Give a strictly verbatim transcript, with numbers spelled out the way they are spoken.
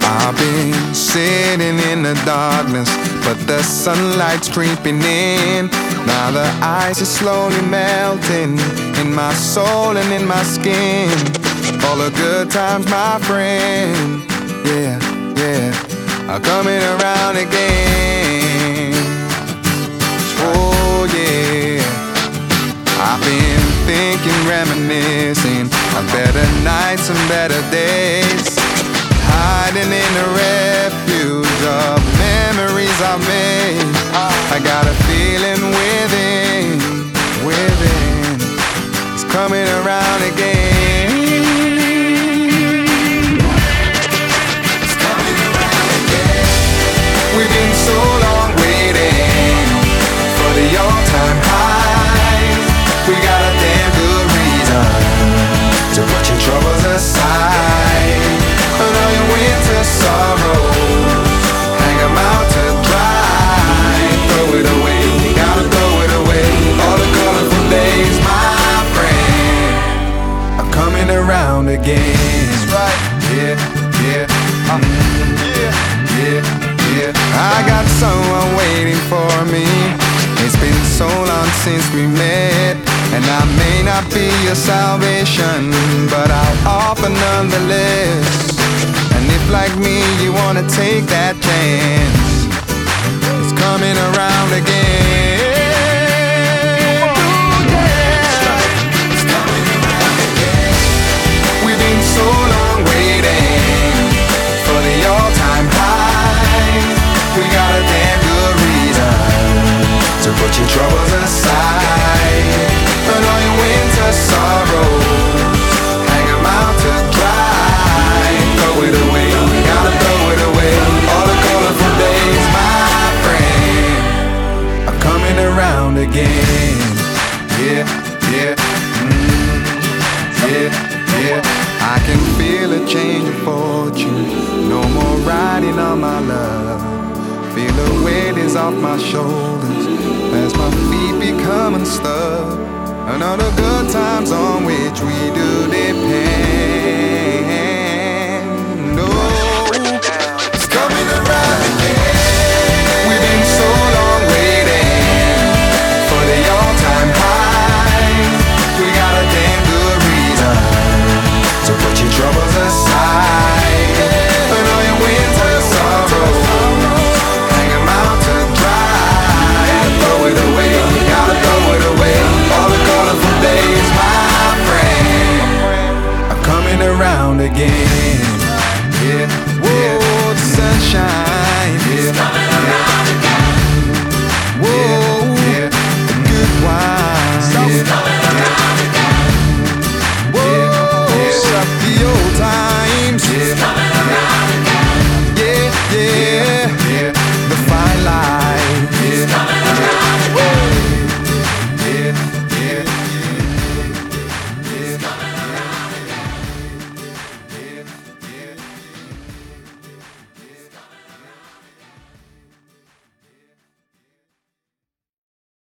I've been sitting in the darkness, but the sunlight's creeping in. Now the ice is slowly melting in my soul and in my skin. All the good times, my friend, yeah, yeah, are coming around again. Oh yeah, I've been thinking, reminiscing of better nights and better days, hiding in the refuge of memories I've made. I got a feeling within, within, it's coming around again. It's coming around again. We've been so long waiting for the all-time highs. We got a damn good reason to put your troubles aside. And all your winter sorrows, hang 'em out to dry. Throw it away, you gotta throw it away. All the colorful days, my friend, are coming around again. That's right, yeah, yeah, uh, yeah, yeah, yeah. I got someone waiting for me. It's been so long since we met, and I may not be your salvation, but I'll offer nonetheless. And if like me you wanna take that chance, it's coming around again. Ooh, yeah. It's coming around again. We've been so long waiting for the all-time high. We got a damn good reason to put your troubles aside. And all your winter sorrows, hang 'em out to dry. Throw it away, you gotta throw it away. All the colorful days, my friend, are coming around again. Yeah, yeah, mm, yeah, yeah. I can feel a change of fortune. No more riding on my love. Feel the weight is off my shoulders as my feet become unstuck. And all the good times on which we do depend. Oh, it's coming around again. We've been so long waiting for the all-time high. We got a damn good reason to put your troubles aside.